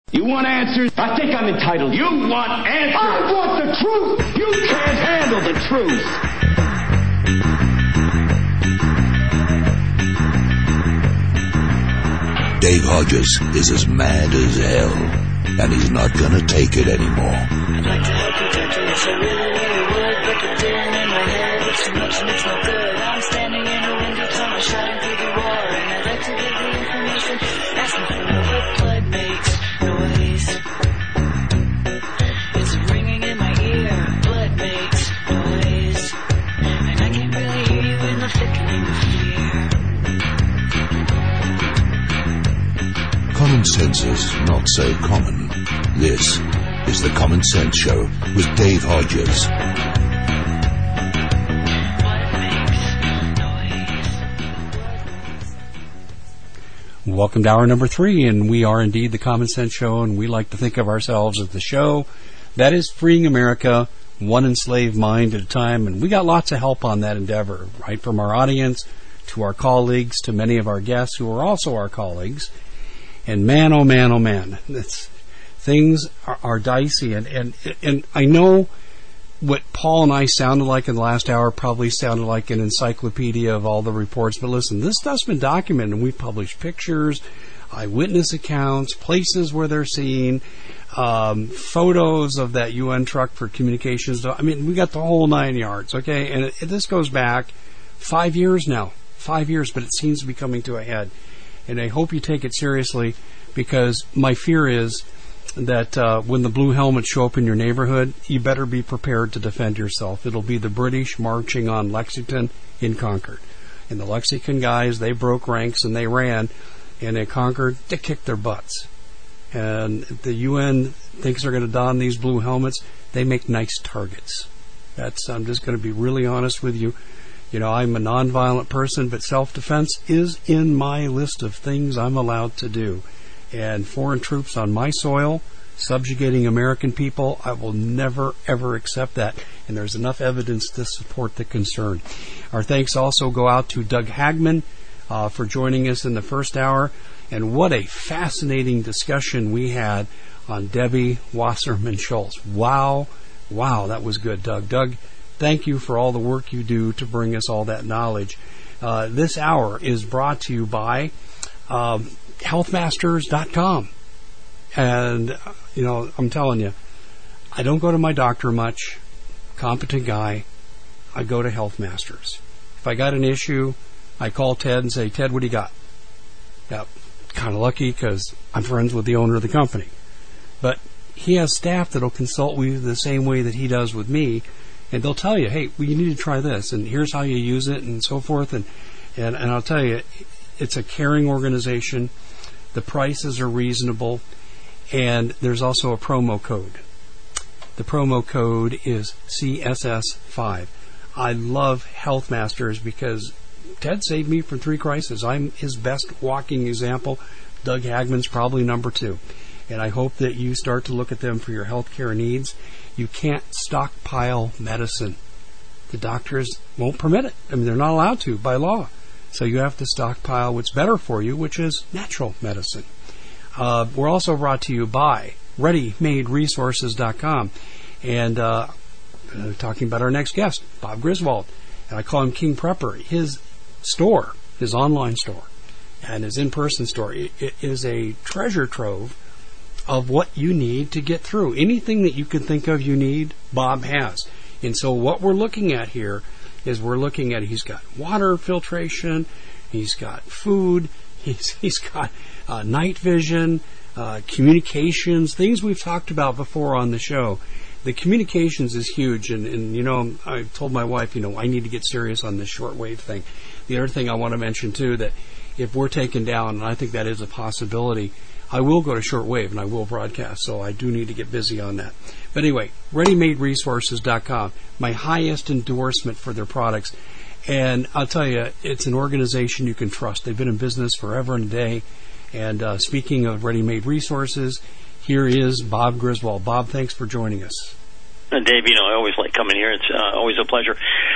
You want answers? I think I'm entitled. You want answers? I want the truth. You can't handle the truth. Dave Hodges is as mad as hell, and he's not gonna take it anymore. I'd like to help you touch it, so really would, but the feeling in my head, it's too much and it's no good. I'm standing in a window tunnel, shouting through the wall, and I'd like to give the information, asking for what blood makes noise. It's ringing in my ear, blood makes noise, and I can't really hear you in the flickering of fear. Common sense is not so common. This is the Common Sense Show with Dave Hodges. Welcome to hour number 3, and we are indeed the Common Sense Show, and we like to think of ourselves as the show that is freeing America one enslaved mind at a time, and we got lots of help on that endeavor, right from our audience to our colleagues to many of our guests who are also our colleagues. And man, oh man, oh man, things are dicey. And I know what Paul and I sounded like in the last hour probably sounded like an encyclopedia of all the reports. But listen, this stuff's been documented, and we've published pictures, eyewitness accounts, places where they're seen, photos of that UN truck for communications. I mean, we got the whole 9 yards, okay? And this goes back 5 years now. 5 years, but it seems to be coming to a head. And I hope you take it seriously, because my fear is that when the blue helmets show up in your neighborhood, you better be prepared to defend yourself. It'll be the British marching on Lexington in Concord. And the Lexington guys, they broke ranks and they ran, and in Concord, they kicked their butts. And if the UN thinks they're going to don these blue helmets, they make nice targets. I'm just going to be really honest with you. You know, I'm a nonviolent person, but self-defense is in my list of things I'm allowed to do. And foreign troops on my soil, subjugating American people, I will never, ever accept that. And there's enough evidence to support the concern. Our thanks also go out to Doug Hagman for joining us in the first hour. And what a fascinating discussion we had on Debbie Wasserman Schultz. Wow, that was good, Doug. Doug, thank you for all the work you do to bring us all that knowledge. This hour is brought to you by healthmasters.com. And, you know, I'm telling you, I don't go to my doctor much. Competent guy. I go to Health Masters. If I got an issue, I call Ted and say, Ted, what do you got? Yeah, kind of lucky because I'm friends with the owner of the company. But he has staff that'll consult with you the same way that he does with me. And they'll tell you, hey, well, you need to try this, and here's how you use it, and so forth. And I'll tell you, it's a caring organization. The prices are reasonable, and there's also a promo code. The promo code is CSS5. I love Health Masters because Ted saved me from 3 crises. I'm his best walking example. Doug Hagman's probably number 2. And I hope that you start to look at them for your health care needs. You can't stockpile medicine. The doctors won't permit it. I mean, they're not allowed to by law. So you have to stockpile what's better for you, which is natural medicine. We're also brought to you by ReadyMadeResources.com. And talking about our next guest, Bob Griswold. And I call him King Prepper. His store, his online store, and his in-person store, it is a treasure trove of what you need to get through. Anything that you can think of you need, Bob has. And so what we're looking at here is he's got water filtration, he's got food, he's got night vision, communications, things we've talked about before on the show. The communications is huge, and you know, I told my wife, you know, I need to get serious on this shortwave thing. The other thing I want to mention, too, that if we're taken down, and I think that is a possibility, I will go to shortwave and I will broadcast, so I do need to get busy on that. But anyway, ReadyMadeResources.com, my highest endorsement for their products. And I'll tell you, it's an organization you can trust. They've been in business forever and a day. And speaking of Ready Made Resources, here is Bob Griswold. Bob, thanks for joining us. Dave, you know, I always like coming here. It's always a pleasure.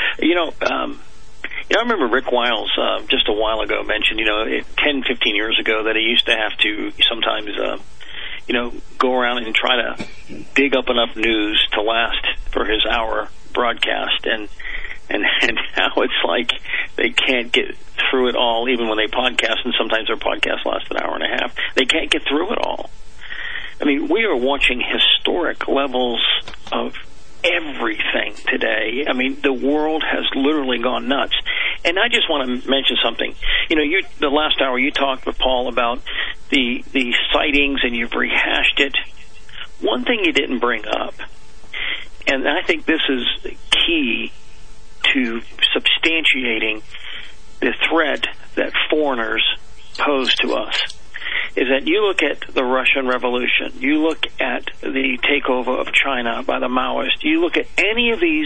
I remember Rick Wiles just a while ago mentioned, 10, 15 years ago that he used to have to sometimes, go around and try to dig up enough news to last for his hour broadcast, and now it's like they can't get through it all, even when they podcast, and sometimes their podcast lasts an hour and a half. They can't get through it all. I mean, we are watching historic levels of everything today. I mean, the world has literally gone nuts. And I just want to mention something. The last hour you talked with Paul about the sightings, and you've rehashed it. One thing you didn't bring up, and I think this is key to substantiating the threat that foreigners pose to us, is that you look at the Russian Revolution, you look at the takeover of China by the Maoists, you look at any of these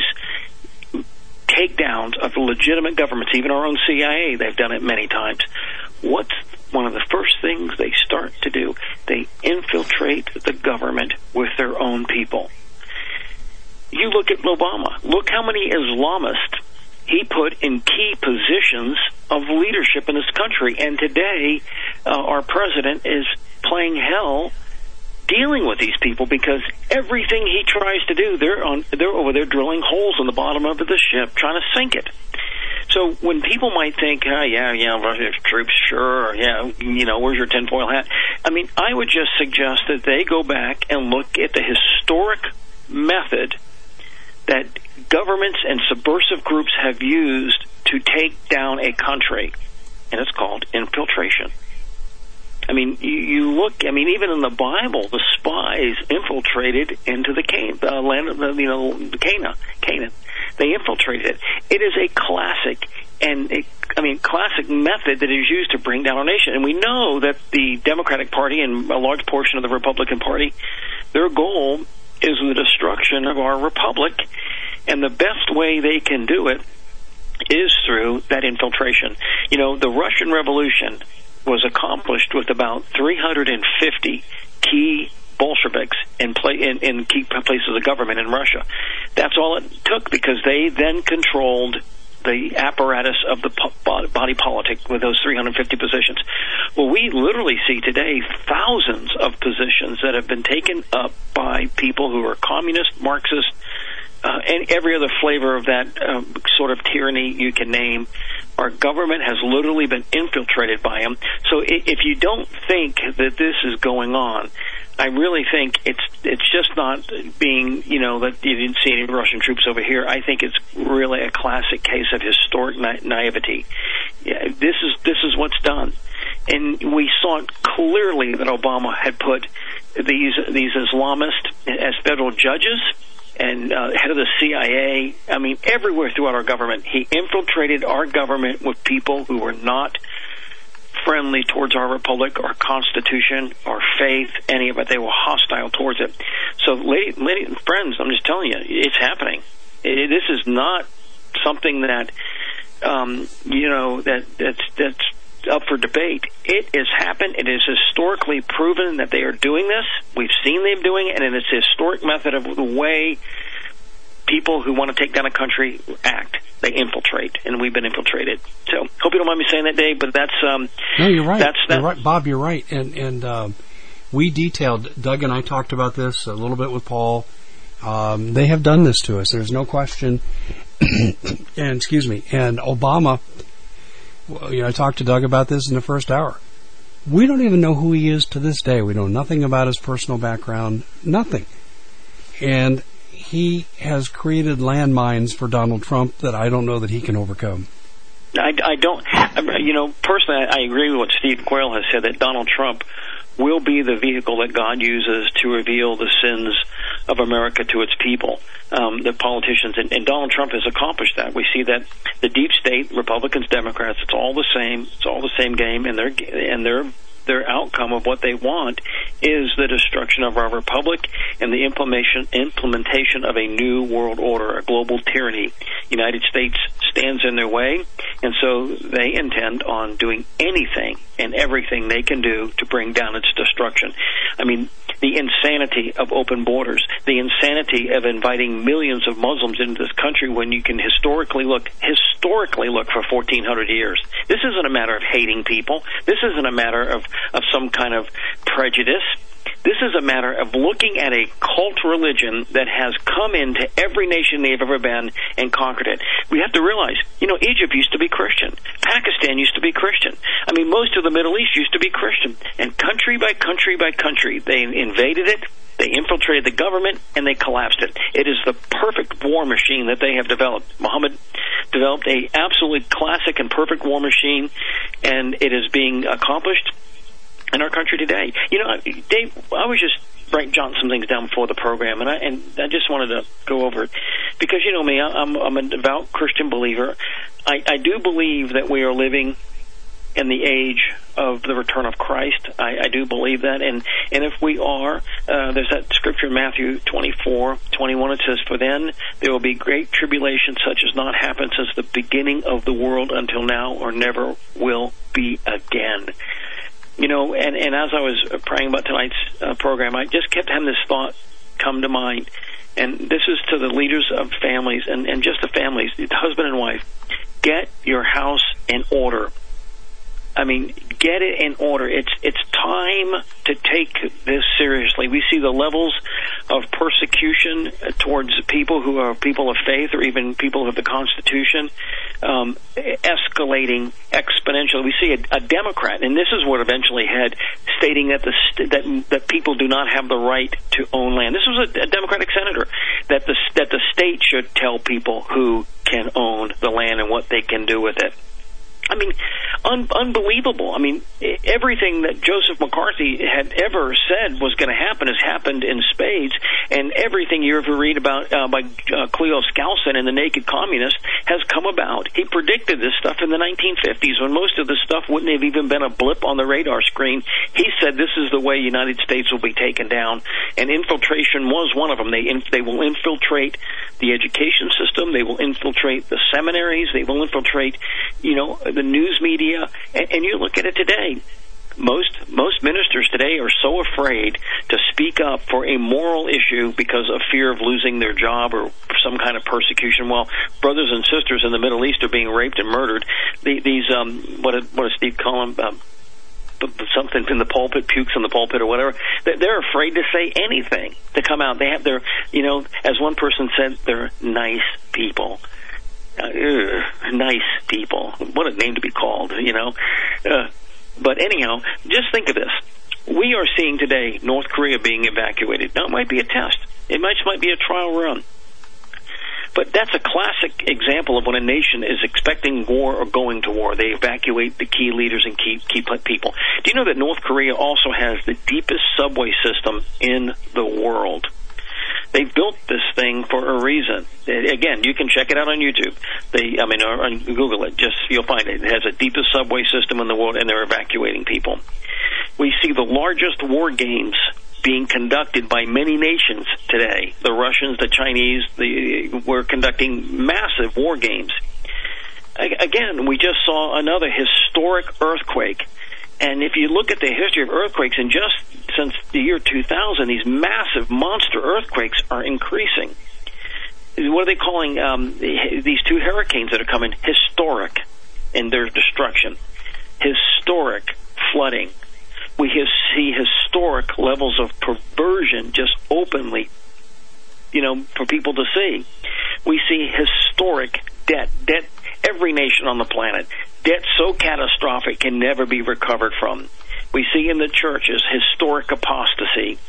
takedowns of legitimate governments, even our own CIA, they've done it many times. What's one of the first things they start to do? They infiltrate the government with their own people. You look at Obama. Look how many Islamists he put in key positions of leadership in this country. And today, our president is playing hell dealing with these people, because everything he tries to do, they're over there drilling holes in the bottom of the ship, trying to sink it. So when people might think, Russian troops, sure, where's your tinfoil hat? I mean, I would just suggest that they go back and look at the historic method that governments and subversive groups have used to take down a country, and it's called infiltration. I mean, you look, even in the Bible, the spies infiltrated into the land of Canaan. They infiltrated it. It is a classic classic method that is used to bring down our nation. And we know that the Democratic Party and a large portion of the Republican Party, their goal is the destruction of our republic, and the best way they can do it is through that infiltration. The Russian Revolution was accomplished with about 350 key Bolsheviks in key places of government in Russia. That's all it took, because they then controlled the apparatus of the body politic with those 350 positions. Well, we literally see today thousands of positions that have been taken up by people who are communist, Marxist, and every other flavor of that sort of tyranny you can name. Our government has literally been infiltrated by them. So if you don't think that this is going on, I really think it's just not being, that you didn't see any Russian troops over here. I think it's really a classic case of historic naivety. Yeah, this is what's done. And we saw it clearly that Obama had put these Islamists as federal judges and head of the CIA. I mean, everywhere throughout our government. He infiltrated our government with people who were not friendly towards our republic, our Constitution, our faith, any of it. They were hostile towards it. So, lady friends, I'm just telling you, it's happening. This is not something that, that's up for debate. It has happened. It is historically proven that they are doing this. We've seen them doing it, and it's a historic method of the way people who want to take down a country act. They infiltrate, and we've been infiltrated. So, hope you don't mind me saying that, Dave, but that's... no, you're right. You're right. Bob, you're right. And we detailed, Doug and I talked about this a little bit with Paul. They have done this to us. There's no question. And Obama... I talked to Doug about this in the first hour. We don't even know who he is to this day. We know nothing about his personal background, nothing. And he has created landmines for Donald Trump that I don't know that he can overcome. I don't, personally, I agree with what Steve Quayle has said, that Donald Trump will be the vehicle that God uses to reveal the sins of America to its people, the politicians. And Donald Trump has accomplished that. We see that the deep state, Republicans, Democrats, it's all the same. It's all the same game, and their outcome of what they want is the destruction of our republic and the implementation of a new world order, a global tyranny. United States stands in their way, and so they intend on doing anything and everything they can do to bring down its destruction. I mean, the insanity of open borders, the insanity of inviting millions of Muslims into this country when you can historically look for 1,400 years. This isn't a matter of hating people. This isn't a matter of some kind of prejudice. This is a matter of looking at a cult religion that has come into every nation they've ever been and conquered it. We have to realize, Egypt used to be Christian. Pakistan used to be Christian. I mean, most of the Middle East used to be Christian. And country by country by country, they invaded it, they infiltrated the government, and they collapsed it. It is the perfect war machine that they have developed. Muhammad developed a absolutely classic and perfect war machine, and it is being accomplished in our country today. Dave, I was just jotting some things down before the program, and I just wanted to go over it because you know me, I'm a devout Christian believer. I do believe that we are living in the age of the return of Christ. I do believe that, and if we are, there's that scripture in Matthew 24:21. It says, "For then there will be great tribulation, such as not happened since the beginning of the world until now, or never will be again." And as I was praying about tonight's program, I just kept having this thought come to mind. And this is to the leaders of families and just the families, the husband and wife. Get your house in order. I mean, get it in order. It's time to take this seriously. We see the levels of persecution towards people who are people of faith or even people of the Constitution escalating exponentially. We see a Democrat, and this is what eventually had, stating that that people do not have the right to own land. This was a Democratic senator, that the state should tell people who can own the land and what they can do with it. I mean, unbelievable. I mean, everything that Joseph McCarthy had ever said was going to happen has happened in spades, and everything you ever read about by Cleo Skousen and the Naked Communist has come about. He predicted this stuff in the 1950s when most of the stuff wouldn't have even been a blip on the radar screen. He said this is the way the United States will be taken down, and infiltration was one of them. They will infiltrate the education system. They will infiltrate the seminaries. They will infiltrate, the news media, and you look at it today. Most ministers today are so afraid to speak up for a moral issue because of fear of losing their job or some kind of persecution. While brothers and sisters in the Middle East are being raped and murdered, these what does Steve call them? Something in the pulpit, pukes in the pulpit or whatever. They're afraid to say anything, to come out. They have their, as one person said, they're nice people. Nice people. What a name to be called, But anyhow, just think of this. We are seeing today North Korea being evacuated. Now, it might be a test. It might be a trial run. But that's a classic example of when a nation is expecting war or going to war. They evacuate the key leaders and key people. Do you know that North Korea also has the deepest subway system in the world? They built this thing for a reason. Again, you can check it out on YouTube. Or Google it. You'll find it. It has the deepest subway system in the world, and they're evacuating people. We see the largest war games being conducted by many nations today. The Russians, the Chinese, were conducting massive war games. Again, we just saw another historic earthquake. And if you look at the history of earthquakes, and just since the year 2000, these massive monster earthquakes are increasing. What are they calling these two hurricanes that are coming? Historic in their destruction. Historic flooding. We see historic levels of perversion just openly, for people to see. We see historic debt. Every nation on the planet. Debt so catastrophic can never be recovered from. We see in the churches historic apostasy.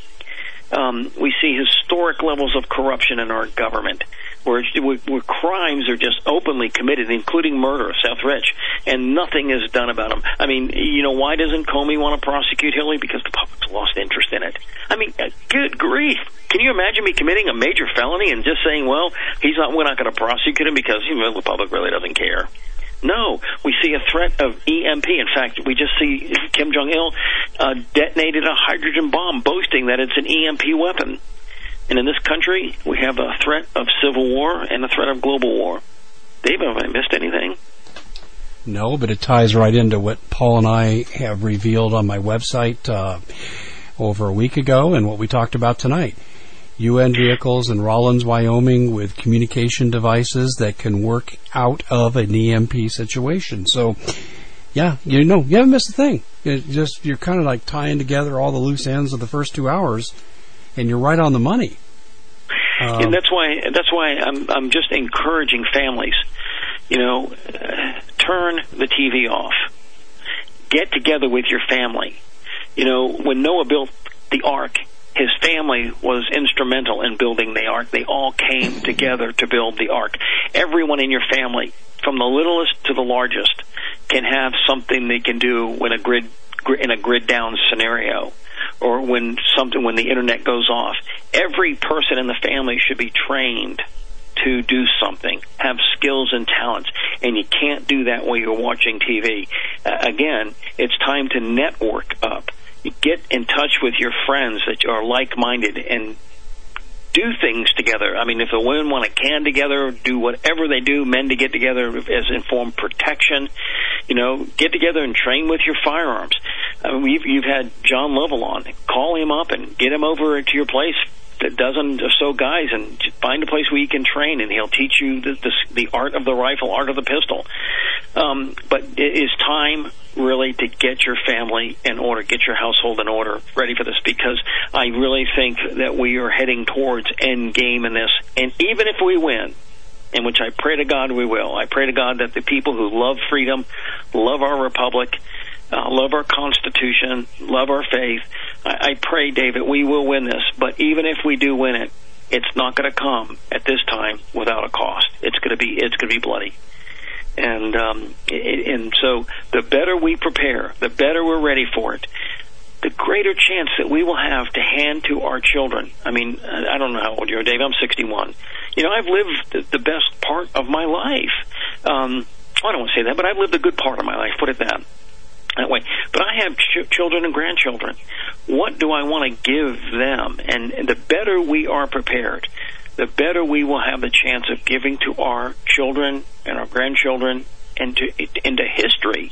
We see historic levels of corruption in our government, where crimes are just openly committed, including murder, Seth Rich, and nothing is done about them. I mean, why doesn't Comey want to prosecute Hillary? Because the public's lost interest in it. I mean, good grief. Can you imagine me committing a major felony and just saying, well, we're not going to prosecute him because the public really doesn't care? No, we see a threat of EMP. In fact, we just see Kim Jong-il detonated a hydrogen bomb, boasting that it's an EMP weapon. And in this country, we have a threat of civil war and a threat of global war. Dave, have I missed anything? No, but it ties right into what Paul and I have revealed on my website over a week ago and what we talked about tonight. UN vehicles in Rawlins, Wyoming, with communication devices that can work out of an EMP situation. So Yeah, you haven't missed a thing. You're kind of like tying together all the loose ends of the first 2 hours, and you're right on the money. And that's why I'm just encouraging families, turn the TV off. Get together with your family. When Noah built the ark, his family was instrumental in building the ark. They all came together to build the ark. Everyone in your family, from the littlest to the largest, can have something they can do in a grid down scenario, or when the internet goes off. Every person in the family should be trained to do something, have skills and talents, and you can't do that while you're watching TV. Again, it's time to network up. You get in touch with your friends that are like-minded and do things together. I mean, if the women want to can together, do whatever they do, men to get together as informed protection, get together and train with your firearms. I mean, you've had John Lovell on. Call him up and get him over to your place, a dozen or so guys, and find a place where you can train, and he'll teach you the art of the rifle, art of the pistol. But it is time really to get your family in order, get your household in order, ready for this, because I really think that we are heading towards end game in this. And even if we win, in which I pray to God we will, I pray to God that the people who love freedom, love our republic, love our Constitution, love our faith, I pray, David, we will win this. But even if we do win it, it's not going to come at this time without a cost. It's going to be bloody. And so the better we prepare, the better we're ready for it, the greater chance that we will have to hand to our children. I mean, I don't know how old you are, Dave. I'm 61. I've lived the best part of my life. I don't want to say that, but I've lived a good part of my life, put it that way. But I have children and grandchildren. What do I want to give them? And the better we are prepared, the better we will have the chance of giving to our children and our grandchildren into history.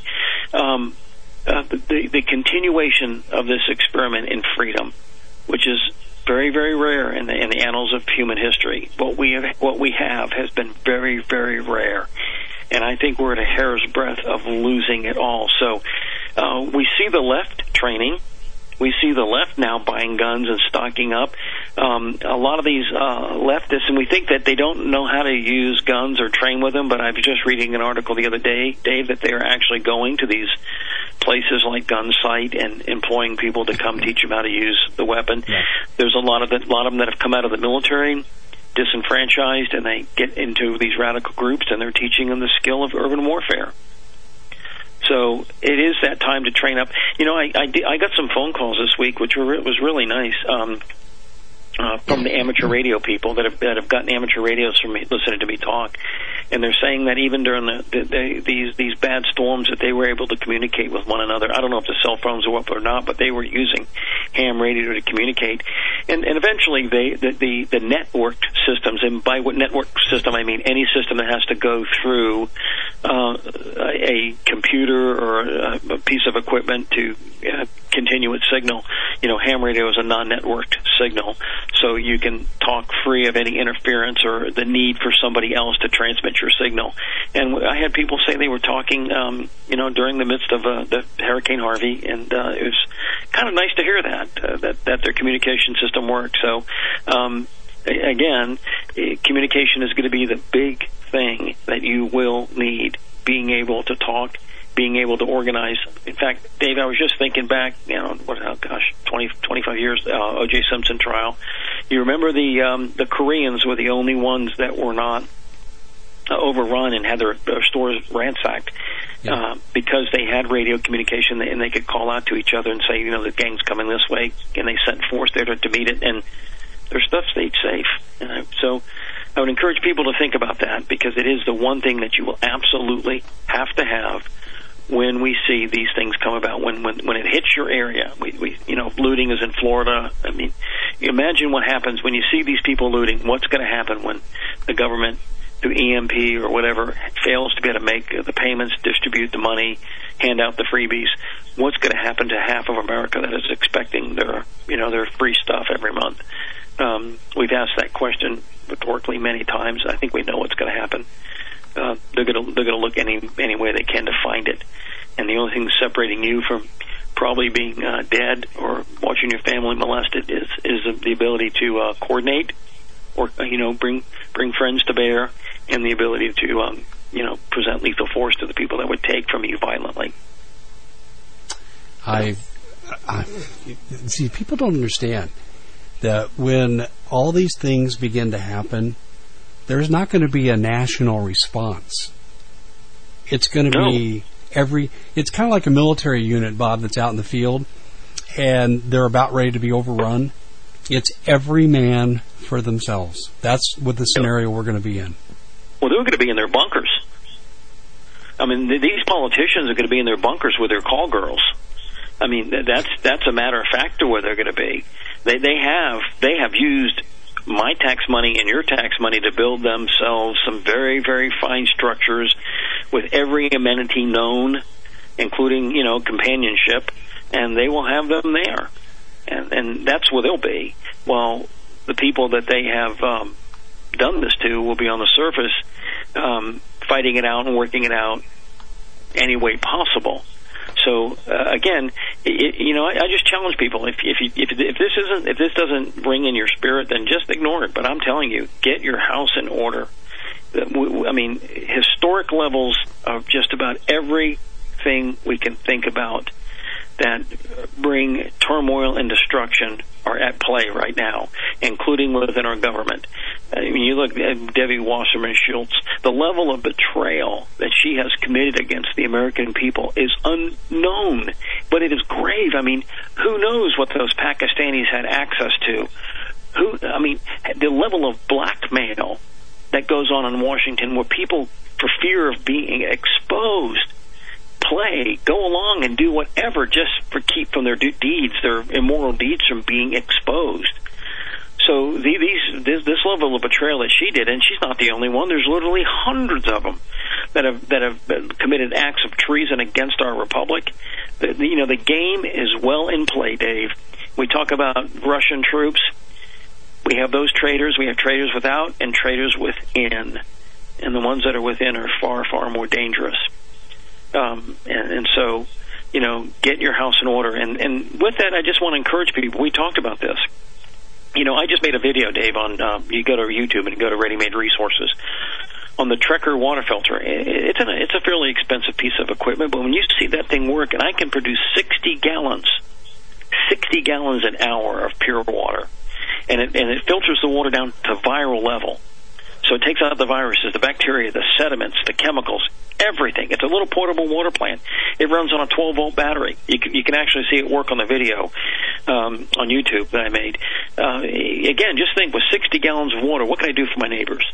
The continuation of this experiment in freedom, which is very, very rare in the annals of human history. What we have has been very, very rare. And I think we're at a hair's breadth of losing it all. So we see the left training. We see the left now buying guns and stocking up. A lot of these leftists, and we think that they don't know how to use guns or train with them, but I was just reading an article the other day, Dave, that they are actually going to these places like Gun Sight and employing people to come teach them how to use the weapon. Yeah. There's a lot of them that have come out of the military, disenfranchised, and they get into these radical groups, and they're teaching them the skill of urban warfare. So it is that time to train up. I got some phone calls this week, which was really nice, from the amateur radio people that have gotten amateur radios from me, listening to me talk, and they're saying that even during these bad storms that they were able to communicate with one another. I don't know if the cell phones were up or not, but they were using ham radio to communicate, and eventually the networked systems, and by what network system I mean any system that has to go through a computer or a piece of equipment to continue its signal. Ham radio is a non-networked signal, so you can talk free of any interference or the need for somebody else to transmit your signal. And I had people say they were talking, during the midst of the Hurricane Harvey, and it was kind of nice to hear that their communication system worked. So, again, communication is going to be the big thing that you will need, being able to talk, being able to organize. In fact, Dave, I was just thinking back, 20, 25 years, O.J. Simpson trial. You remember the Koreans were the only ones that were not overrun and had their stores ransacked, because they had radio communication, and they could call out to each other and say, the gang's coming this way, and they sent force there to meet it, and their stuff stayed safe. So I would encourage people to think about that, because it is the one thing that you will absolutely have to have when we see these things come about, when it hits your area. We looting is in Florida. I mean, you imagine what happens when you see these people looting. What's going to happen when the government, through EMP or whatever, fails to be able to make the payments, distribute the money, hand out the freebies? What's going to happen to half of America that is expecting their free stuff every month? We've asked that question rhetorically many times. I think we know what's going to happen. They're going to look any way they can to find it. and the only thing separating you from probably being dead or watching your family molested is the ability to coordinate, or bring friends to bear, and the ability to present lethal force to the people that would take from you violently. See, people don't understand that when all these things begin to happen, there's not going to be a national response. It's going to be it's kind of like a military unit, Bob, that's out in the field, and they're about ready to be overrun. It's every man for themselves. That's what the scenario we're going to be in. Well, they're going to be in their bunkers. I mean, these politicians are going to be in their bunkers with their call girls. I mean, that's a matter of fact to where they're going to be. They have used my tax money and your tax money to build themselves some very, very fine structures with every amenity known, including, companionship, and they will have them there. And that's where they'll be. Well, the people that they have done this to will be on the surface fighting it out and working it out any way possible. So again, I just challenge people. If this doesn't ring in your spirit, then just ignore it. But I'm telling you, get your house in order. I mean, historic levels of just about everything we can think about that bring turmoil and destruction are at play right now, including within our government. I mean, you look at Debbie Wasserman Schultz, the level of betrayal that she has committed against the American people is unknown, but it is grave. I mean, who knows what those Pakistanis had access to? The level of blackmail that goes on in Washington, where people, for fear of being exposed, go along and do whatever just for keep from their deeds, their immoral deeds, from being exposed. So this level of betrayal that she did, and she's not the only one. There's literally hundreds of them that have committed acts of treason against our republic. The game is well in play, Dave. We talk about Russian troops. We have those traitors. We have traitors without and traitors within, and the ones that are within are far, far more dangerous. So, get your house in order. And with that, I just want to encourage people. We talked about this. I just made a video, Dave, on, you go to YouTube and go to Ready Made Resources, on the Trekker water filter. It's a fairly expensive piece of equipment, but when you see that thing work, and I can produce 60 gallons an hour of pure water, and it filters the water down to viral level. So it takes out the viruses, the bacteria, the sediments, the chemicals, everything. It's a little portable water plant. It runs on a 12-volt battery. You can actually see it work on the video on YouTube that I made. Again, just think, with 60 gallons of water, what can I do for my neighbors?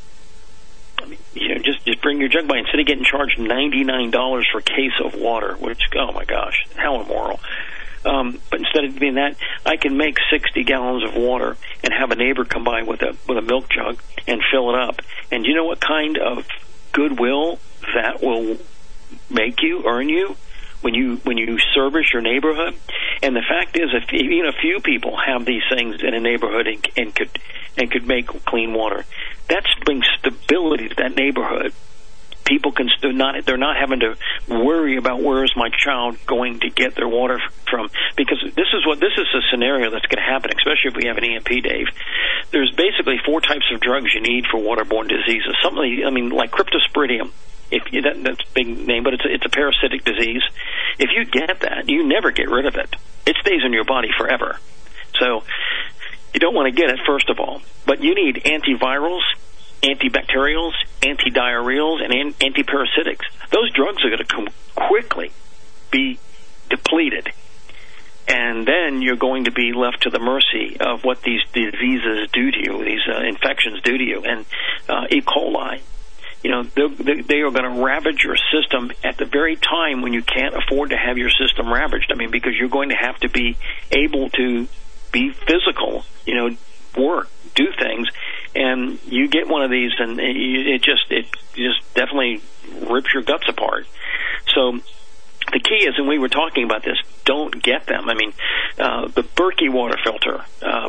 I mean, just bring your jug by. Instead of getting charged $99 for a case of water, which, oh my gosh, how immoral. But instead of doing that, I can make 60 gallons of water and have a neighbor come by with a milk jug and fill it up. And you know what kind of goodwill that will earn you when you service your neighborhood? And the fact is, if even a few people have these things in a neighborhood and could make clean water, that brings stability to that neighborhood. People they're not having to worry about where is my child going to get their water from, because this is a scenario that's going to happen, especially if we have an EMP, Dave. There's basically 4 types of drugs you need for waterborne diseases. Like cryptosporidium. That's a big name, but it's a parasitic disease. If you get that, you never get rid of it. It stays in your body forever. So you don't want to get it, first of all. But you need antivirals, antibacterials, antidiarrheals, and antiparasitics. Those drugs are going to quickly be depleted. And then you're going to be left to the mercy of what these diseases do to you, these infections do to you. And E. coli, they are going to ravage your system at the very time when you can't afford to have your system ravaged. I mean, because you're going to have to be able to be physical, work, do things, and you get one of these, and it just definitely rips your guts apart. So the key is, and we were talking about this, don't get them. I mean, the Berkey water filter.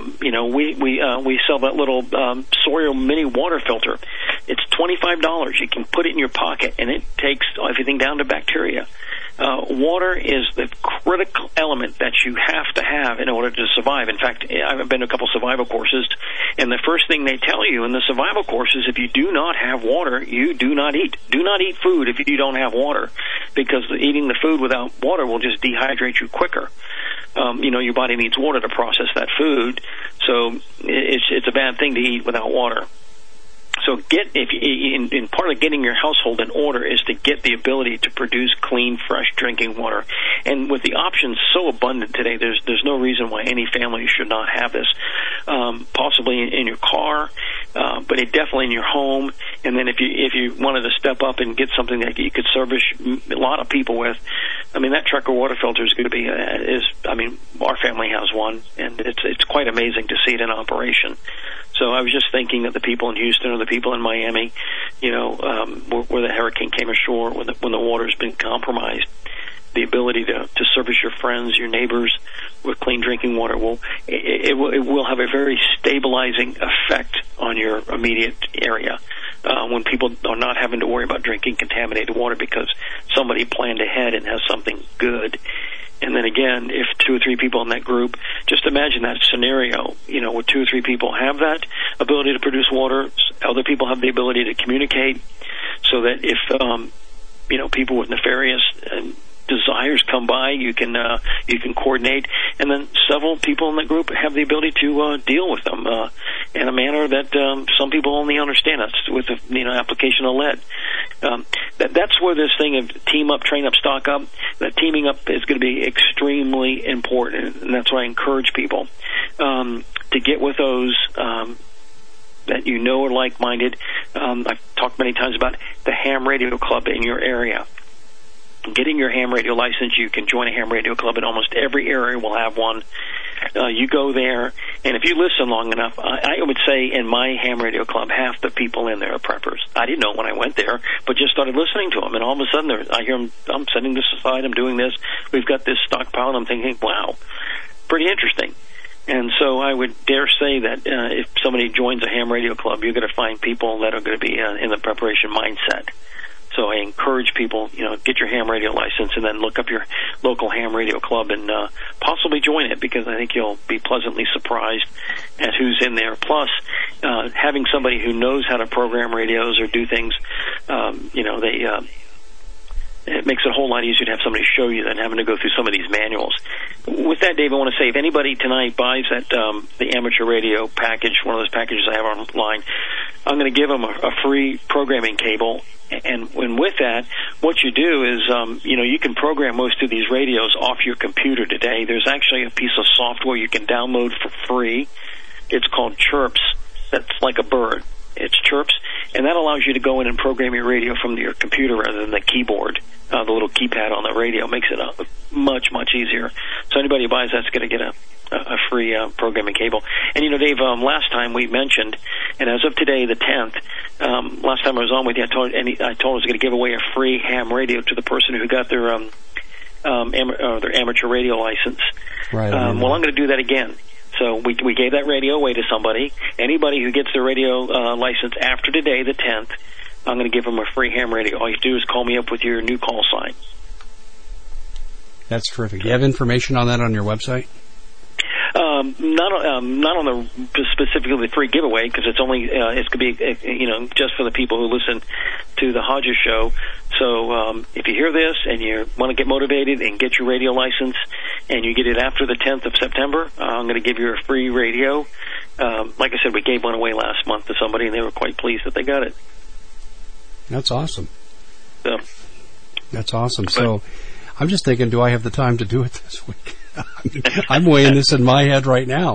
We sell that little Sawyer mini water filter. It's $25. You can put it in your pocket, and it takes everything down to bacteria. water is the critical element that you have to have in order to survive. In fact, I've been to a couple survival courses, and the first thing they tell you in the survival course is if you do not have water, you do not eat. Do not eat food if you don't have water, because eating the food without water will just dehydrate you quicker. Your body needs water to process that food, so it's a bad thing to eat without water. So in part of getting your household in order is to get the ability to produce clean, fresh drinking water. And with the options so abundant today, there's no reason why any family should not have this. Possibly in your car, but definitely in your home. And then if you wanted to step up and get something that you could service a lot of people with, that Trekker water filter is going to be our family has one, and it's quite amazing to see it in operation. So I was just thinking that the people in Houston or the people in Miami, where the hurricane came ashore, when the water's been compromised, the ability to service your friends, your neighbors with clean drinking water will have a very stabilizing effect on your immediate area. When people are not having to worry about drinking contaminated water because somebody planned ahead and has something good. And then again, if 2 or 3 people in that group, just imagine that scenario, where 2 or 3 people have that ability to produce water, other people have the ability to communicate, so that if, people with nefarious desires come by, you can coordinate, and then several people in the group have the ability to deal with them in a manner that some people only understand. That's with the application of lead. That's where this thing of team up, train up, stock up. That teaming up is going to be extremely important, and that's why I encourage people to get with those that are like-minded. I've talked many times about the ham radio club in your area. Getting your ham radio license, you can join a ham radio club, and almost every area will have one. You go there, and if you listen long enough, I would say in my ham radio club, half the people in there are preppers. I didn't know when I went there, but just started listening to them, and all of a sudden I hear them, I'm setting this aside, I'm doing this, we've got this stockpile, and I'm thinking, wow, pretty interesting. And so I would dare say that if somebody joins a ham radio club, you're going to find people that are going to be in the preparation mindset. So I encourage people, get your ham radio license and then look up your local ham radio club and possibly join it, because I think you'll be pleasantly surprised at who's in there. Plus, having somebody who knows how to program radios or do things, it makes it a whole lot easier to have somebody show you than having to go through some of these manuals. With that, Dave, I want to say, if anybody tonight buys that the amateur radio package, one of those packages I have online, I'm going to give them a free programming cable. And with that, what you do is, you can program most of these radios off your computer today. There's actually a piece of software you can download for free. It's called Chirps. That's like a bird. It's Chirps, and that allows you to go in and program your radio from your computer rather than the keyboard. The little keypad on the radio makes it much, much easier. So anybody who buys that's going to get a free programming cable. And, Dave, last time we mentioned, and as of today, the 10th, last time I was on with you, I told I was going to give away a free ham radio to the person who got their amateur radio license. Right. Well, I'm going to do that again. So we gave that radio away to somebody. Anybody who gets their radio license after today, the 10th, I'm going to give them a free ham radio. All you do is call me up with your new call sign. That's terrific. Do you have information on that on your website? Not on the specifically the free giveaway, because it's only it's going to be just for the people who listen to the Hodges show. So if you hear this and you want to get motivated and get your radio license, and you get it after the 10th of September, I'm going to give you a free radio. Like I said, we gave one away last month to somebody, and they were quite pleased that they got it. That's awesome. So, that's awesome. So I'm just thinking, do I have the time to do it this week? I'm weighing this in my head right now.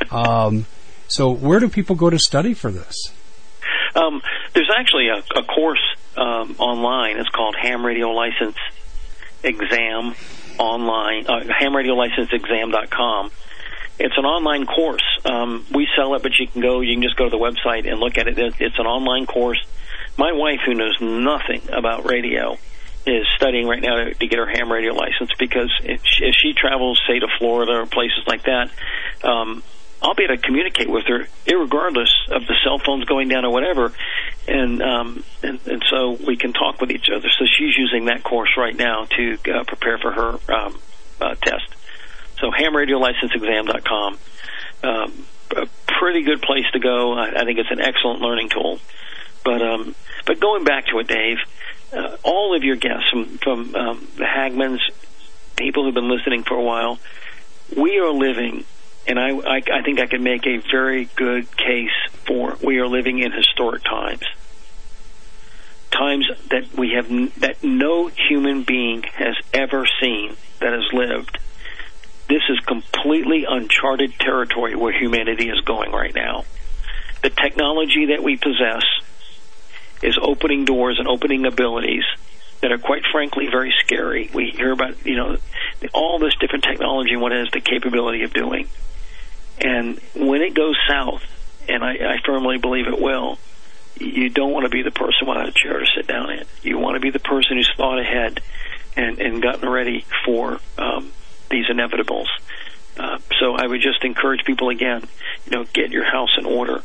So where do people go to study for this? There's actually a course online. It's called Ham Radio License Exam online, hamradiolicenseexam.com. It's an online course. We sell it, but you can just go to the website and look at it. It's an online course. My wife, who knows nothing about radio, is studying right now to get her ham radio license, because if she travels, say, to Florida or places like that, I'll be able to communicate with her irregardless of the cell phones going down or whatever, and so we can talk with each other. So she's using that course right now to prepare for her test. So hamradiolicenseexam.com, a pretty good place to go. I think it's an excellent learning tool. But going back to it, Dave, all of your guests from the Hagmans, people who've been listening for a while, we are living. And I think I can make a very good case for we are living in historic times. Times that that no human being has ever seen that has lived. This is completely uncharted territory where humanity is going right now. The technology that we possess is opening doors and opening abilities that are quite frankly very scary. We hear about, all this different technology and what it has the capability of doing. And when it goes south, and I firmly believe it will, you don't want to be the person without a chair to sit down in. You want to be the person who's thought ahead and gotten ready for these inevitables. So I would just encourage people again, get your house in order.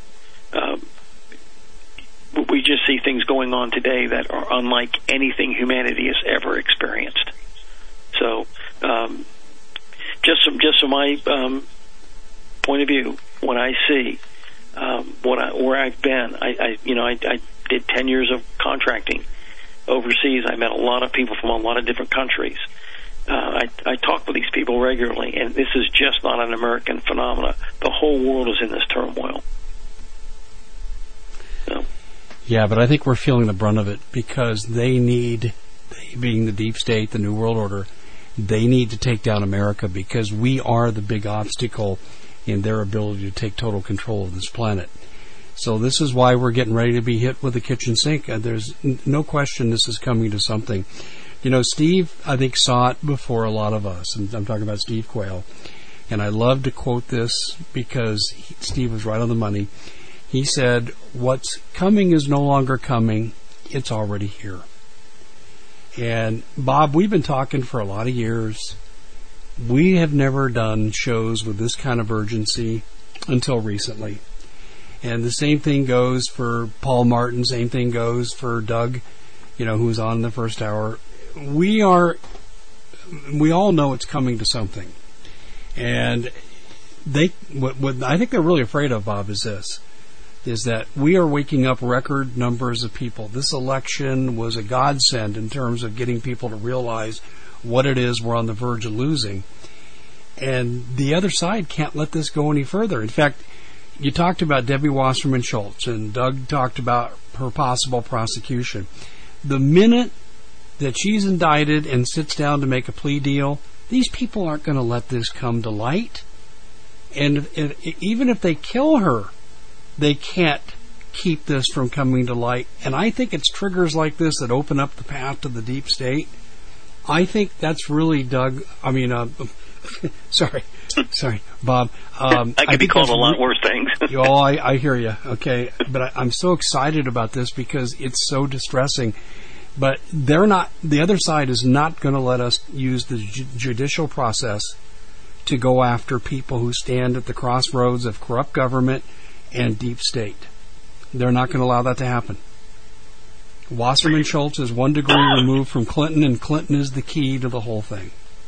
We just see things going on today that are unlike anything humanity has ever experienced. So just from my point of view, when I see where I've been, I did 10 years of contracting overseas. I met a lot of people from a lot of different countries. I talk with these people regularly, and this is just not an American phenomenon. The whole world is in this turmoil. So. Yeah, but I think we're feeling the brunt of it because they being the deep state, the New World Order, they need to take down America because we are the big obstacle in their ability to take total control of this planet. So this is why we're getting ready to be hit with the kitchen sink. There's no question this is coming to something. Steve, I think, saw it before a lot of us. And I'm talking about Steve Quayle. And I love to quote this because Steve was right on the money. He said, what's coming is no longer coming. It's already here. And, Bob, we've been talking for a lot of years. We have never done shows with this kind of urgency until recently. And the same thing goes for Paul Martin, same thing goes for Doug, who's on the first hour. We all know it's coming to something. And what I think they're really afraid of, Bob, is that we are waking up record numbers of people. This election was a godsend in terms of getting people to realize what it is we're on the verge of losing. And the other side can't let this go any further. In fact, you talked about Debbie Wasserman Schultz, and Doug talked about her possible prosecution. The minute that she's indicted and sits down to make a plea deal, these people aren't going to let this come to light. And even if they kill her, they can't keep this from coming to light. And I think it's triggers like this that open up the path to the deep state. I think that's really sorry, Bob. I could be called a lot worse things. I hear you. Okay, but I'm so excited about this because it's so distressing. But the other side is not going to let us use the judicial process to go after people who stand at the crossroads of corrupt government and deep state. They're not going to allow that to happen. Wasserman Schultz is 1 degree removed from Clinton, and Clinton is the key to the whole thing.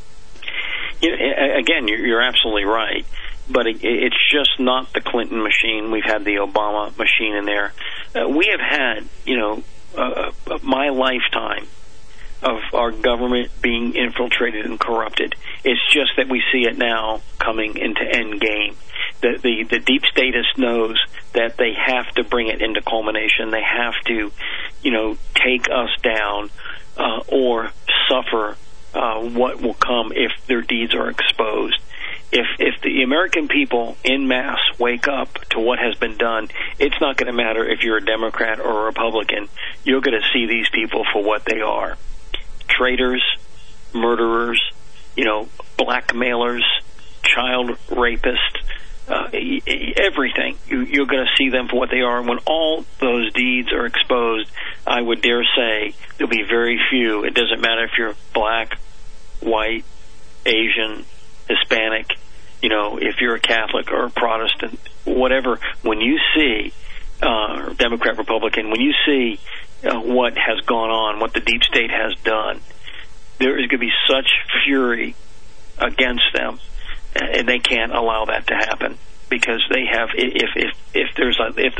Again, you're absolutely right, but it's just not the Clinton machine. We've had the Obama machine in there. We have had, my lifetime of our government being infiltrated and corrupted. It's just that we see it now coming into end game. The deep statist knows that they have to bring it into culmination. They have to, take us down or suffer what will come if their deeds are exposed. If the American people en masse wake up to what has been done, it's not going to matter if you're a Democrat or a Republican. You're going to see these people for what they are. Traitors, murderers, blackmailers, child rapists, everything. You're going to see them for what they are. And when all those deeds are exposed, I would dare say there'll be very few. It doesn't matter if you're black, white, Asian, Hispanic. if you're a Catholic or a Protestant, whatever, when you see, Democrat, Republican, when you see what has gone on, what the deep state has done, there is going to be such fury against them, and they can't allow that to happen, because they have, if there's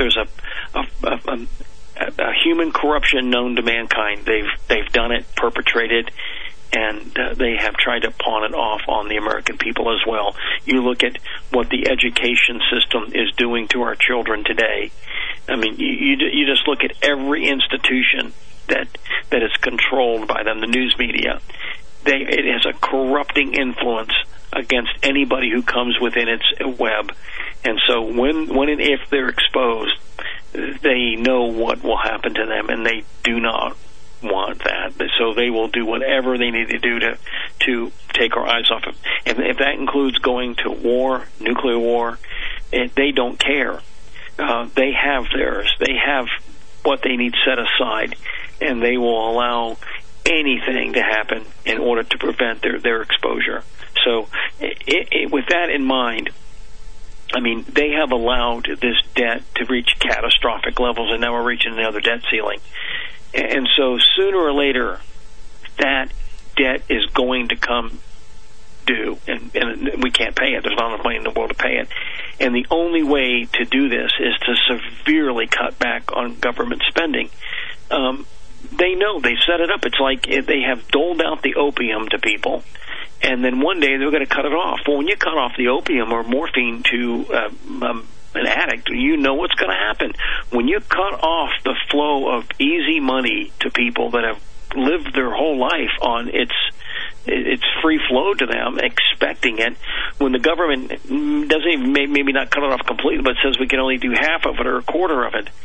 a human corruption known to mankind, they've done it, perpetrated, and they have tried to pawn it off on the American people as well. You look at what the education system is doing to our children today. I mean, you just look at every institution that is controlled by them, the news media. It has a corrupting influence against anybody who comes within its web. And so when and if they're exposed, they know what will happen to them, and they do not want that. So they will do whatever they need to do to take our eyes off of it. If that includes going to war, nuclear war, they don't care. They have theirs. They have what they need set aside, and they will allow anything to happen in order to prevent their exposure. So with that in mind, I mean, they have allowed this debt to reach catastrophic levels, and now we're reaching another debt ceiling. And so sooner or later, that debt is going to come due, and we can't pay it. There's not enough money in the world to pay it. And the only way to do this is to severely cut back on government spending. They know, they set it up. It's like they have doled out the opium to people, and then one day they're going to cut it off. Well, when you cut off the opium or morphine to an addict, you know what's going to happen. When you cut off the flow of easy money to people that have lived their whole life on its free flow to them, expecting it, when the government doesn't even, maybe not cut it off completely, but says we can only do half of it or a quarter of it,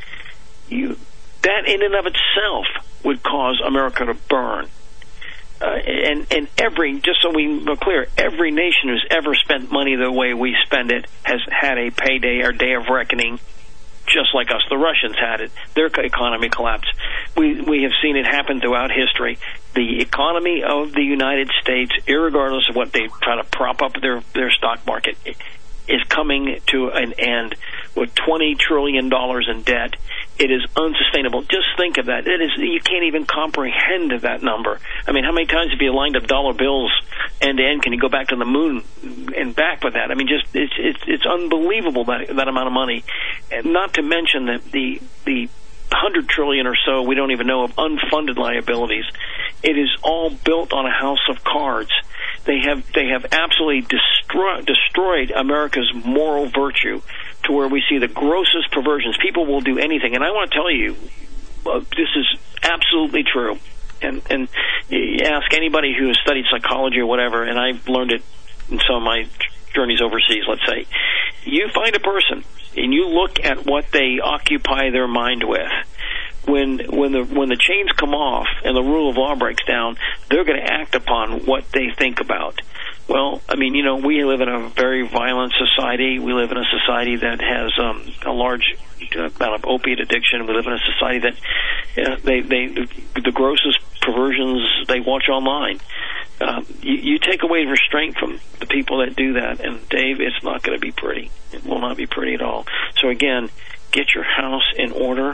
that in and of itself would cause America to burn. And every, just so we are clear, every nation who's ever spent money the way we spend it has had a payday or day of reckoning, just like us. The Russians had it. Their economy collapsed. We have seen it happen throughout history. The economy of the United States, irregardless of what they try to prop up their stock market, is coming to an end with $20 trillion in debt. It is unsustainable. Just think of that. You can't even comprehend that number. I mean, how many times have you lined up dollar bills end to end? Can you go back to the moon and back with that? I mean, just it's unbelievable that amount of money. And not to mention that the $100 trillion or so we don't even know of unfunded liabilities. It is all built on a house of cards. They have absolutely destroyed America's moral virtue to where we see the grossest perversions. People will do anything, and I want to tell you, this is absolutely true. And you ask anybody who has studied psychology or whatever, and I've learned it in some of my journeys overseas, let's say. You find a person, and you look at what they occupy their mind with. When the chains come off and the rule of law breaks down, they're going to act upon what they think about. Well, I mean, we live in a very violent society. We live in a society that has a large amount of opiate addiction. We live in a society that the grossest perversions they watch online. You take away restraint from the people that do that, and Dave, it's not going to be pretty. It will not be pretty at all. So again, get your house in order.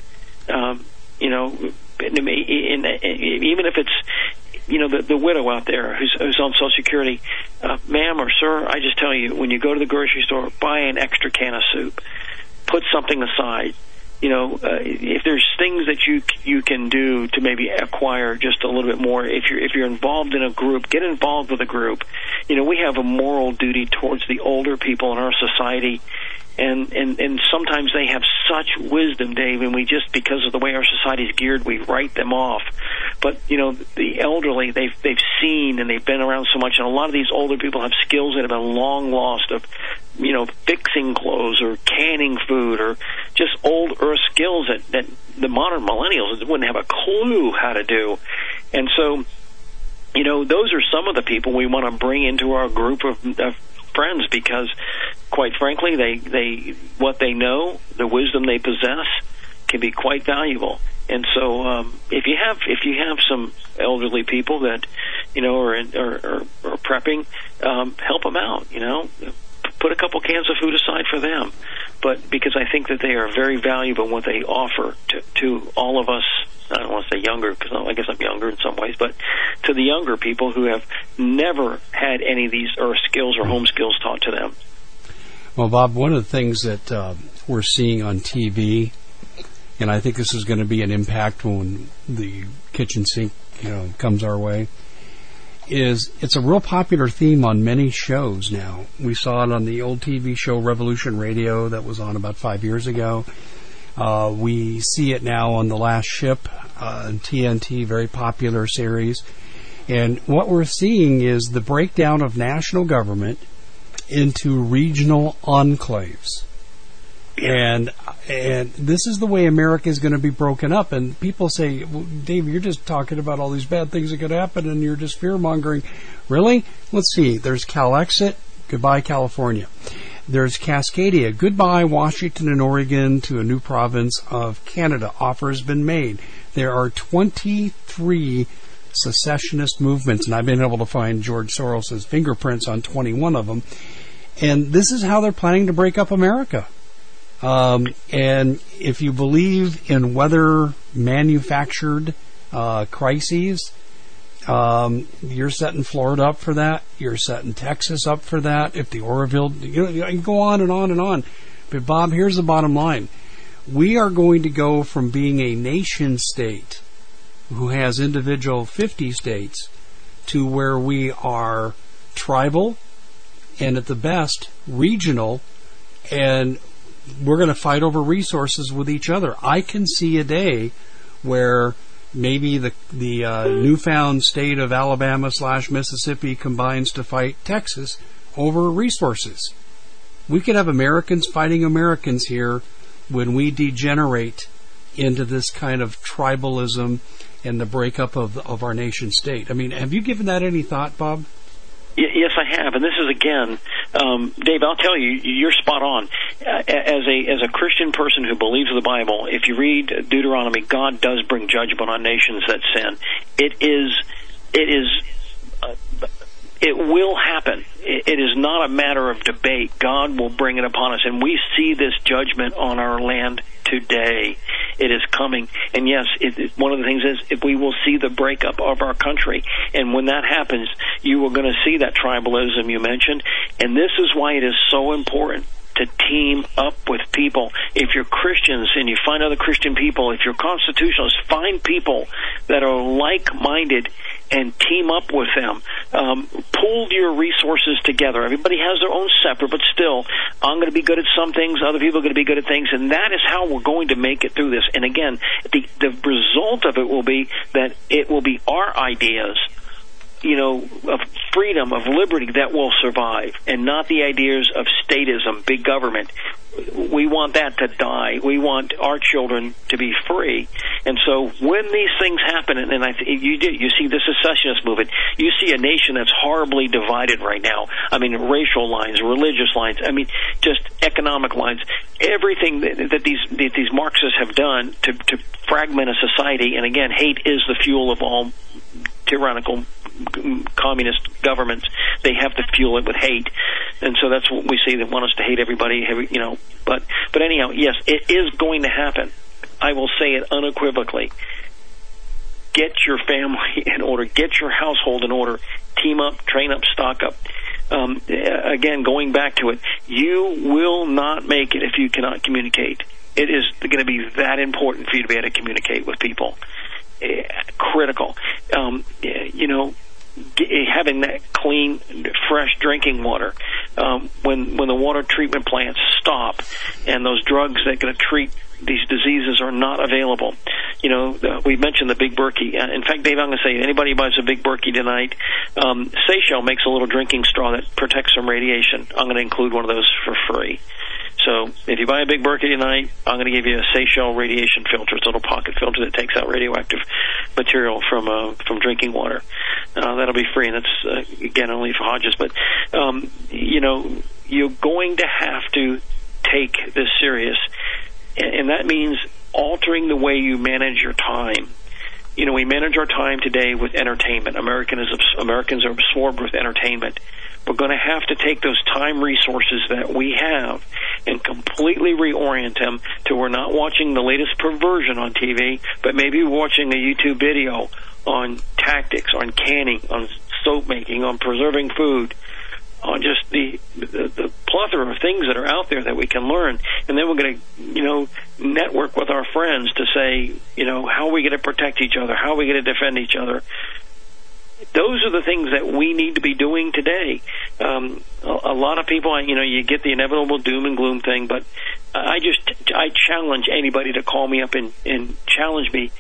Even if it's, the widow out there who's on Social Security, ma'am or sir, I just tell you, when you go to the grocery store, buy an extra can of soup. Put something aside. If there's things that you can do to maybe acquire just a little bit more, if you're involved in a group, get involved with a group. We have a moral duty towards the older people in our society. And sometimes they have such wisdom, Dave, and we just, because of the way our society is geared, we write them off. But, the elderly, they've seen and they've been around so much, and a lot of these older people have skills that have been long lost of, fixing clothes or canning food or just old earth skills that the modern millennials wouldn't have a clue how to do. And so, those are some of the people we want to bring into our group of friends, because quite frankly, they what they know, the wisdom they possess, can be quite valuable. And so, if you have some elderly people that, are prepping, help them out. Put a couple cans of food aside for them. But because I think that they are very valuable in what they offer to all of us. I don't want to say younger, because I guess I'm younger in some ways, but to the younger people who have never had any of these earth skills or home skills taught to them. Well, Bob, one of the things that we're seeing on TV, and I think this is going to be an impact when the kitchen sink, comes our way, is it's a real popular theme on many shows now. We saw it on the old TV show Revolution Radio that was on about 5 years ago. We see it now on The Last Ship, TNT, very popular series. And what we're seeing is the breakdown of national government into regional enclaves. And this is the way America is going to be broken up. And people say, well, Dave, you're just talking about all these bad things that could happen and you're just fear-mongering. Really? Let's see. There's Calexit. Goodbye, California. There's Cascadia. Goodbye, Washington and Oregon, to a new province of Canada. Offer has been made. There are 23 secessionist movements, and I've been able to find George Soros' fingerprints on 21 of them. And this is how they're planning to break up America. And if you believe in weather-manufactured crises, you're setting Florida up for that. You're setting Texas up for that. If the Oroville, you go on and on and on. But Bob, here's the bottom line. We are going to go from being a nation state who has individual 50 states to where we are tribal and at the best regional, and we're going to fight over resources with each other. I can see a day where maybe the newfound state of Alabama/Mississippi combines to fight Texas over resources. We could have Americans fighting Americans here when we degenerate into this kind of tribalism and the breakup of our nation state. I mean, have you given that any thought, Bob? Yes, I have, and this is again, Dave. I'll tell you, you're spot on. As a Christian person who believes the Bible, if you read Deuteronomy, God does bring judgment on nations that sin. It will happen. It is not a matter of debate. God will bring it upon us, and we see this judgment on our land today. It is coming, and yes, one of the things is we will see the breakup of our country, and when that happens, you are going to see that tribalism you mentioned, and this is why it is so important to team up with people. If you're Christians and you find other Christian people, if you're constitutionalists, find people that are like-minded and team up with them. Pool your resources together. Everybody has their own separate, but still, I'm going to be good at some things, other people are going to be good at things, and that is how we're going to make it through this. And again, the result of it will be that it will be our ideas, of freedom, of liberty that will survive, and not the ideas of statism, big government. We want that to die. We want our children to be free. And so when these things happen, and you see the secessionist movement, you see a nation that's horribly divided right now. I mean, racial lines, religious lines, just economic lines, everything that these Marxists have done to fragment a society. And again, hate is the fuel of all tyrannical communist governments. They have to fuel it with hate, and so that's what we see. They want us to hate everybody, But anyhow, yes, it is going to happen. I will say it unequivocally. Get your family in order. Get your household in order. Team up, train up, stock up. Again, going back to it, you will not make it if you cannot communicate. It is going to be that important for you to be able to communicate with people. Critical. Having that clean, fresh drinking water. When the water treatment plants stop and those drugs that are going to treat these diseases are not available. We mentioned the Big Berkey. In fact, Dave, I'm going to say, anybody who buys a Big Berkey tonight, Seychelles makes a little drinking straw that protects from radiation. I'm going to include one of those for free. So if you buy a Big Berkey tonight, I'm going to give you a Seychelles radiation filter. It's a little pocket filter that takes out radioactive material from drinking water. That'll be free, and that's, again, only for Hodges. But, you're going to have to take this serious. And that means altering the way you manage your time. You know, we manage our time today with entertainment. Americans are absorbed with entertainment. We're going to have to take those time resources that we have and completely reorient them to we're not watching the latest perversion on TV, but maybe watching a YouTube video on tactics, on canning, on soap making, on preserving food, on just the plethora of things that are out there that we can learn. And then we're going to, network with our friends to say, how are we going to protect each other? How are we going to defend each other? Those are the things that we need to be doing today. A lot of people, you get the inevitable doom and gloom thing, but I challenge anybody to call me up and challenge me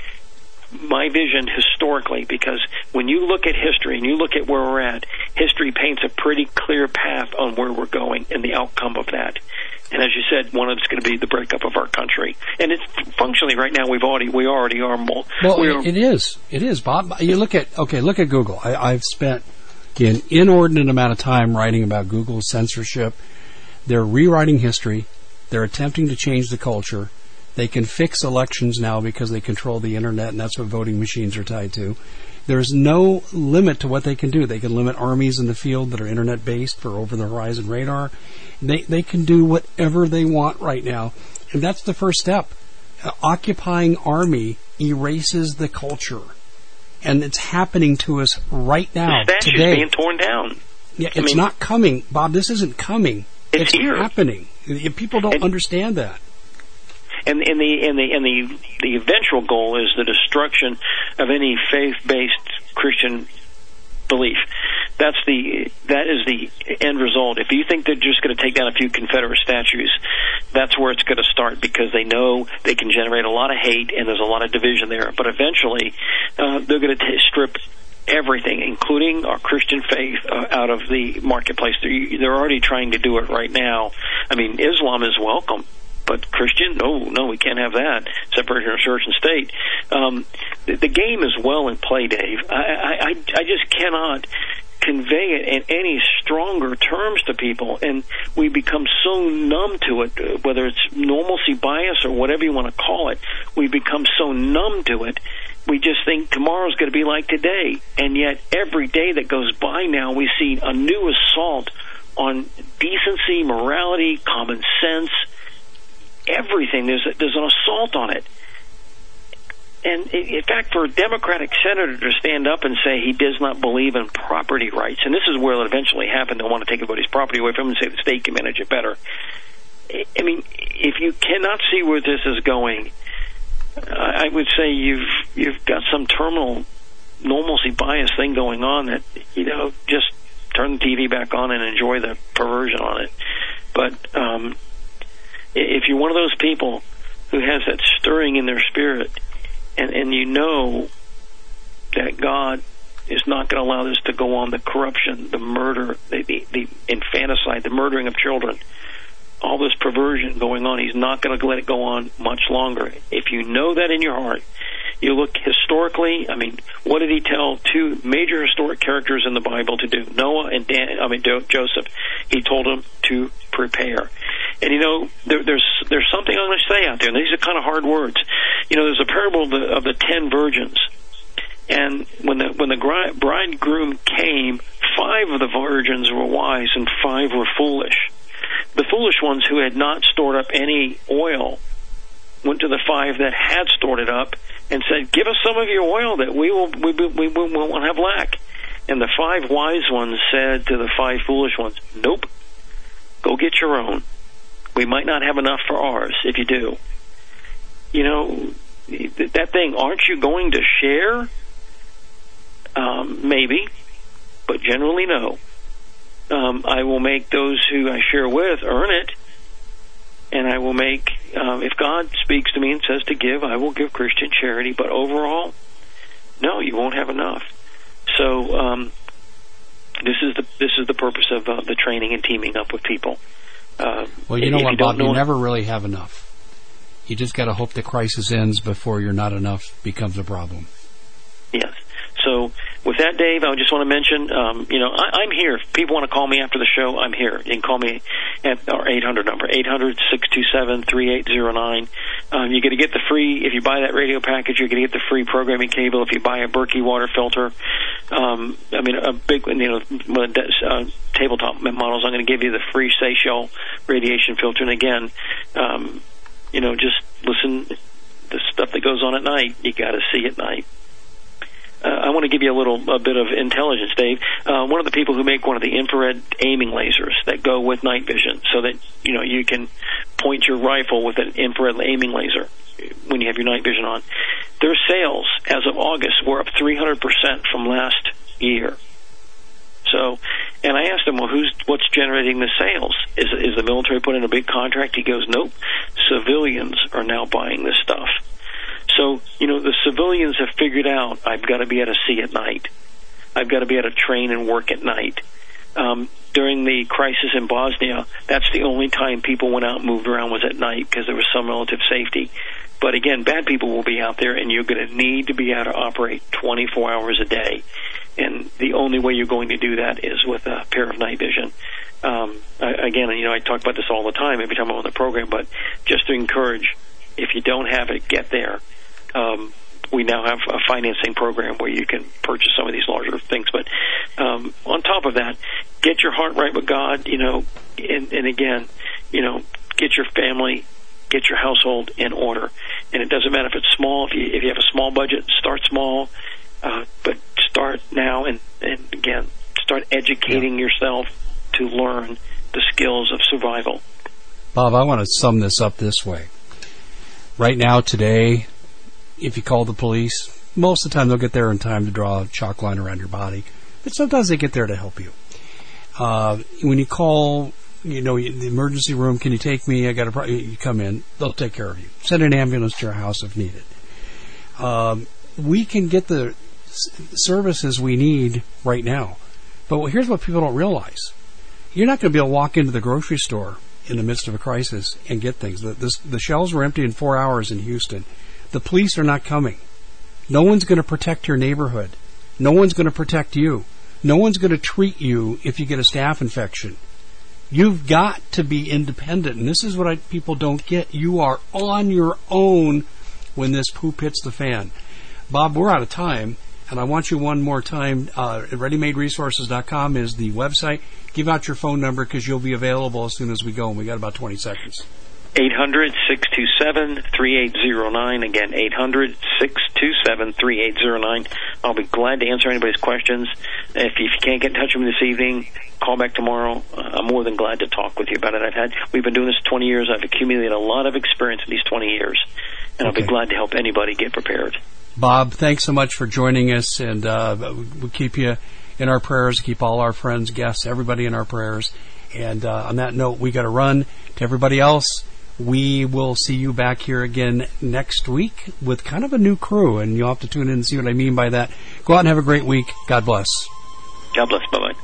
my vision historically, because when you look at history and you look at where we're at, history paints a pretty clear path on where we're going and the outcome of that. And as you said, one of it's going to be the breakup of our country. And it's functionally right now we already are more. Well, it is, Bob. You look at Google. I've spent an inordinate amount of time writing about Google's censorship. They're rewriting history. They're attempting to change the culture. They can fix elections now because they control the internet, and that's what voting machines are tied to. There's no limit to what they can do. They can limit armies in the field that are internet-based for over-the-horizon radar. They can do whatever they want right now, and that's the first step. Occupying army erases the culture, and it's happening to us right now, the statue's today. Being torn down. Yeah, it's not coming, Bob. This isn't coming. It's here. Happening. People don't understand that. And the eventual goal is the destruction of any faith-based Christian belief. That is the end result. If you think they're just going to take down a few Confederate statues, that's where it's going to start, because they know they can generate a lot of hate and there's a lot of division there. But eventually, they're going to strip everything, including our Christian faith, out of the marketplace. They're already trying to do it right now. I mean, Islam is welcome. But Christian, no, we can't have that. Separation of church and state. The game is well in play, Dave. I just cannot convey it in any stronger terms to people, and we become so numb to it, whether it's normalcy bias or whatever you want to call it. We become so numb to it. We just think tomorrow's going to be like today, and yet every day that goes by now, we see a new assault on decency, morality, common sense. Everything. There's an assault on it. And in fact, for a Democratic senator to stand up and say he does not believe in property rights, and this is where it'll eventually happen, they'll want to take everybody's property away from him and say the state can manage it better. I mean, if you cannot see where this is going, I would say you've got some terminal normalcy bias thing going on that, just turn the TV back on and enjoy the perversion on it. But if you're one of those people who has that stirring in their spirit, and you know that God is not going to allow this to go on, the corruption, the murder, the infanticide, the murdering of children, all this perversion going on, he's not going to let it go on much longer. If you know that in your heart, you look historically, I mean, what did he tell two major historic characters in the Bible to do? Noah and Joseph. He told them to prepare. And there's something I'm going to say out there, and these are kind of hard words. There's a parable of the 10 virgins. And when the bridegroom came, 5 of the virgins were wise and 5 were foolish. The foolish ones who had not stored up any oil went to the 5 that had stored it up and said, "Give us some of your oil that we won't have lack." And the 5 wise ones said to the 5 foolish ones, "Nope, go get your own. We might not have enough for ours if you do." That thing, aren't you going to share? Maybe, but generally no. I will make those who I share with earn it, and I will make, if God speaks to me and says to give, I will give Christian charity, but overall, no, you won't have enough. So this is the purpose of the training and teaming up with people. Well, you know what, Bob, you never really have enough. You just got to hope the crisis ends before your not enough becomes a problem. Yes. So with that, Dave, I just want to mention, I'm here. If people want to call me after the show, I'm here. You can call me at our 800 number, 800-627-3809. You're going to get the free, if you buy that radio package, you're going to get the free programming cable. If you buy a Berkey water filter, a big, tabletop models, I'm going to give you the free Seychelles radiation filter. And again, just listen, the stuff that goes on at night, you got to see at night. I want to give you a bit of intelligence, Dave. One of the people who make one of the infrared aiming lasers that go with night vision, so that you can point your rifle with an infrared aiming laser when you have your night vision on. Their sales as of August were up 300% from last year. So, and I asked him, well, what's generating the sales? Is the military put in a big contract? He goes, nope. Civilians are now buying this stuff. So, the civilians have figured out, I've got to be able to see at night. I've got to be able to train and work at night. During the crisis in Bosnia, that's the only time people went out and moved around was at night because there was some relative safety. But again, bad people will be out there, and you're going to need to be able to operate 24 hours a day. And the only way you're going to do that is with a pair of night vision. I talk about this all the time every time I'm on the program, but just to encourage, if you don't have it, get there. We now have a financing program where you can purchase some of these larger things. But on top of that, get your heart right with God, and again, get your family, get your household in order. And it doesn't matter if it's small. If you have a small budget, start small, but start now and again, start educating yourself to learn the skills of survival. Bob, I want to sum this up this way. Right now, today, if you call the police, most of the time they'll get there in time to draw a chalk line around your body. But sometimes they get there to help you. When you call, the emergency room, can you take me? You come in, they'll take care of you. Send an ambulance to your house if needed. We can get the services we need right now. But here's what people don't realize. You're not going to be able to walk into the grocery store in the midst of a crisis and get things. The shelves were empty in 4 hours in Houston. The police are not coming. No one's going to protect your neighborhood. No one's going to protect you. No one's going to treat you if you get a staph infection. You've got to be independent, and this is what people don't get. You are on your own when this poop hits the fan. Bob, we're out of time, and I want you one more time. ReadyMadeResources.com is the website. Give out your phone number because you'll be available as soon as we go, and we got about 20 seconds. 800-627-3809. Again, 800-627-3809. I'll be glad to answer anybody's questions. If you can't get in touch with me this evening, call back tomorrow. I'm more than glad to talk with you about it. We've been doing this 20 years. I've accumulated a lot of experience in these 20 years, and I'll be glad to help anybody get prepared. Bob, thanks so much for joining us, and we'll keep you in our prayers, keep all our friends, guests, everybody in our prayers. And on that note, we got to run. To everybody else, we will see you back here again next week with kind of a new crew, and you'll have to tune in and see what I mean by that. Go out and have a great week. God bless. God bless. Bye-bye.